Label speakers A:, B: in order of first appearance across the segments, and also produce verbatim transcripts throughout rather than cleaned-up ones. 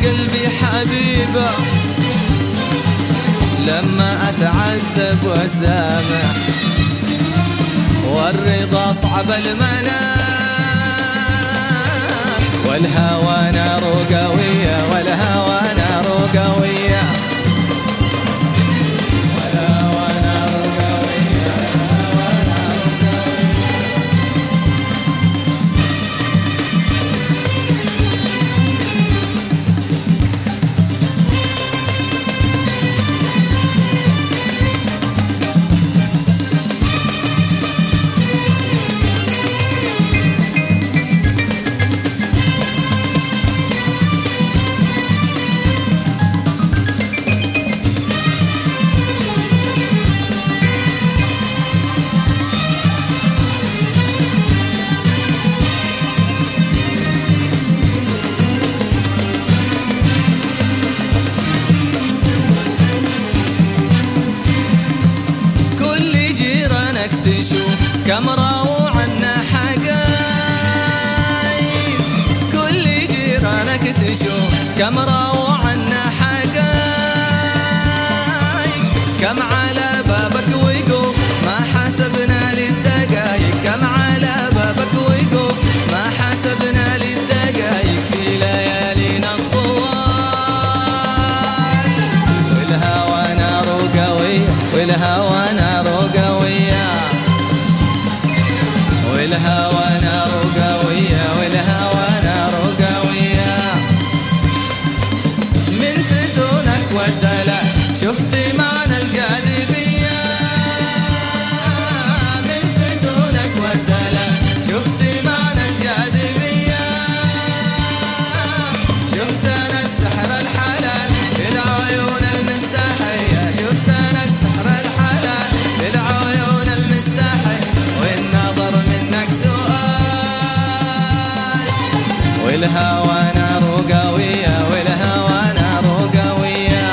A: قلبي حبيبة لما أتعذب وأسامح، والرضا صعب المنام، والهوى نار قوية، والهوى نار قوية، والهوى نار قوية، والهوى نار تشوف كم راوا عنا حقايب، كل جيرانك تشوف كم راوا عنا حقايب، كم على بابك وقوف ما حسبنا للدقايق، كم على بابك وقوف ما حسبنا للدقايق، في ليالينا الطوال والهوى نار قوية، والهوى نار قوية، والهوى نار قوية، والهوى نار قوية، من فتونك والدلع شفت معنى الجاذبية، من فتونك والدلع شفت معنى الجاذبية، شفت أنا السحر الحلال للعيون المستحية، شفت أنا السحر الحلال للعيون المستحية، والنظر منك سؤال، والهوى نار قوية، والهوى نار قوية،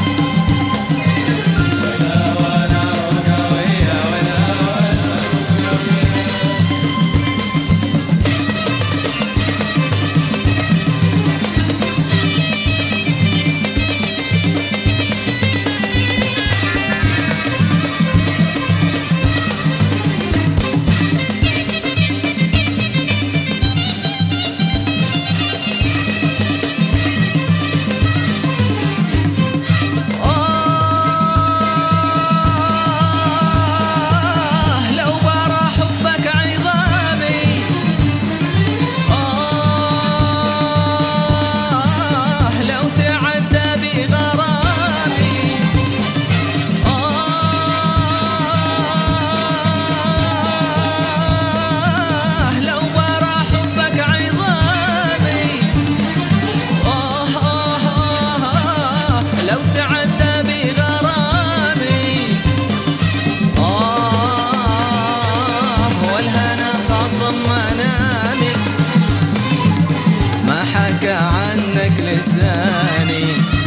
A: والهوى نار قوية، والهوى نار قوية. عنك لساني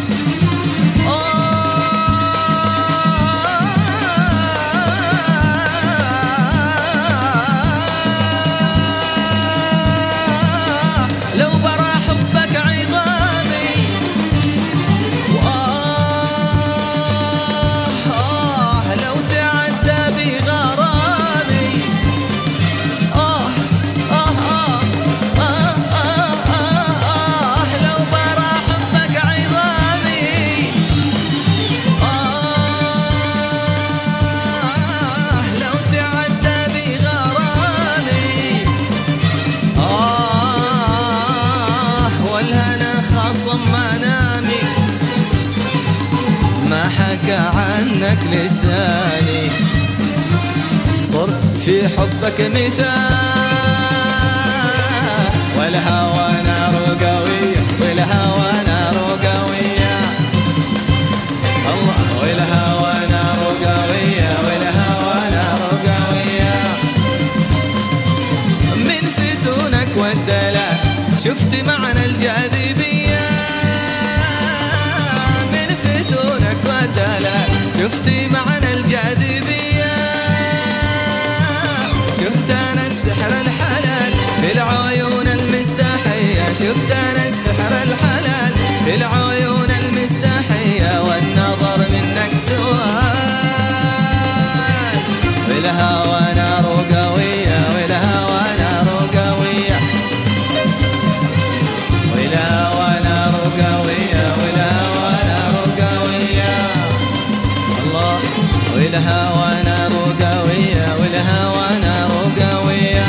A: لو برى حبك عظامي، وآه لو تعدى بغرامي، آه آه آه آه لو برى حبك عظامي، آه لو تعدى بغرامي، آه والهنا خاصم منامي، ما حكى عنك لساني، صرت في حبك مثال، والهوى نار قوية، والهوى نار قوية، الله والهوى نار قوية، والهوى نار قوية، من فتونك والدلع شفت معنى الجاذبية، من فتونك والدلع شفت معنى الجاذبية، شفت أنا السحر الحلال للعيون المستحية، شفت أنا السحر الحلال العيون المستحية والنظر منك سؤال. والهوى نار قوية والهوى نار قوية والهوى نار قوية والهوى نار قوية الله. والهوى نار قوية والهوى نار قوية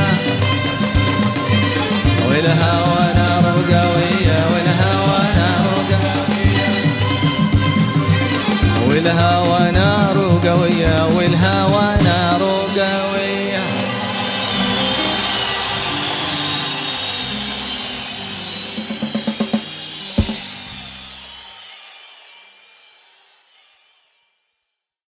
A: والهوى نار قوية والهوى نار قوية والهوى نار قوية والهوى